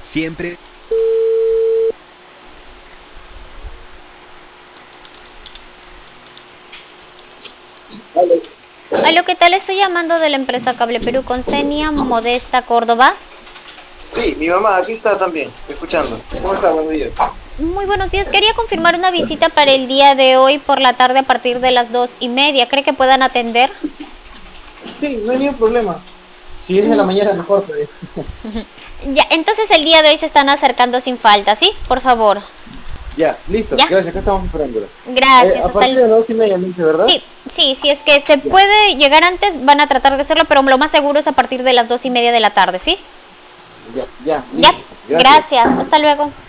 Siempre. Aló, ¿qué tal? Estoy llamando de la empresa Cable Perú con Senia Modesta Córdoba. Sí, mi mamá aquí está también, escuchando. ¿Cómo está? Buenos días. Muy buenos días. Quería confirmar una visita para el día de hoy por la tarde a partir de las 2:30. ¿Cree que puedan atender? Sí, no hay ningún problema. Si es de la mañana, mejor todavía. Ya, entonces el día de hoy se están acercando sin falta, ¿sí? Por favor. Ya, listo. ¿Ya? Gracias, acá estamos esperándola. Gracias. A Hasta partir el... de las 2:30, me dice, ¿verdad? Sí, sí, si es que se Ya, puede llegar antes, van a tratar de hacerlo, pero lo más seguro es a partir de las 2:30 de la tarde, ¿sí? ya, Ya. listo. Gracias. Gracias. Hasta luego.